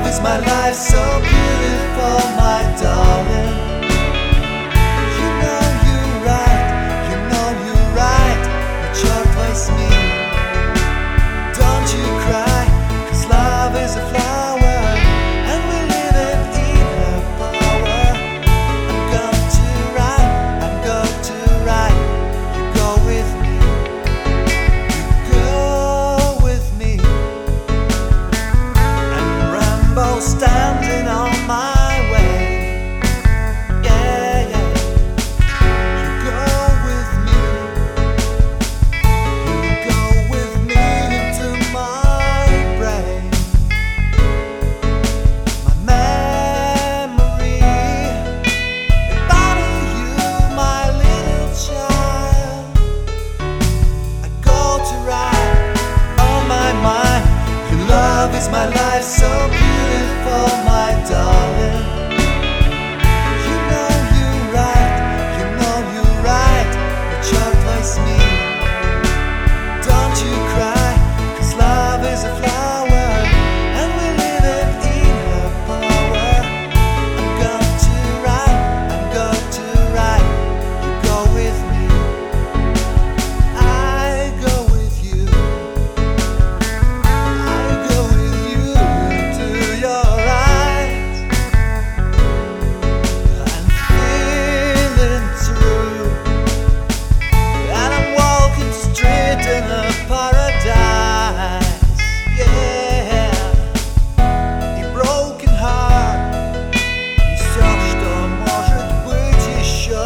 is my life so beautiful, my darling. You know you're right, you know you're right, but you're twice me. Don't you cry, 'cause love is a flower, and we live it in her power. I'm going to ride, I'm going to ride. You go with me, you go with me. And Rambo standing on my way. Yeah, yeah. You go with me, you go with me into my brain. My memory about you, my little child. I go to ride on my mind. Your love is my life so beautiful, my darling. You know you're right, you know you're right, but you're twice me. Don't you cry, 'cause love is a flower, and we live it in her power. I'm going to ride, I'm going to ride. You go with me, I go with you. I go with you to your eyes. I'm feeling true, and I'm walking straight in a paradise. Yeah, и broken heart и всё, что может быть еще.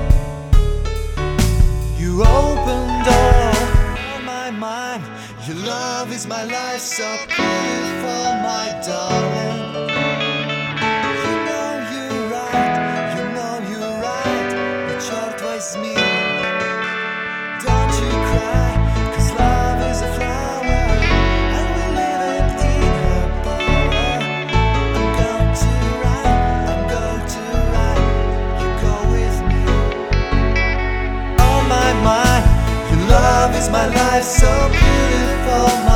You opened all my mind. Your love is my life so beautiful, my darling. You know you're right, you know you're right, but you're twice me. Don't you cry, 'cause love is a flower, and we live it in her power. I'm going to ride, I'm going to ride. You go with me. Oh my mind, your love is my life so beautiful,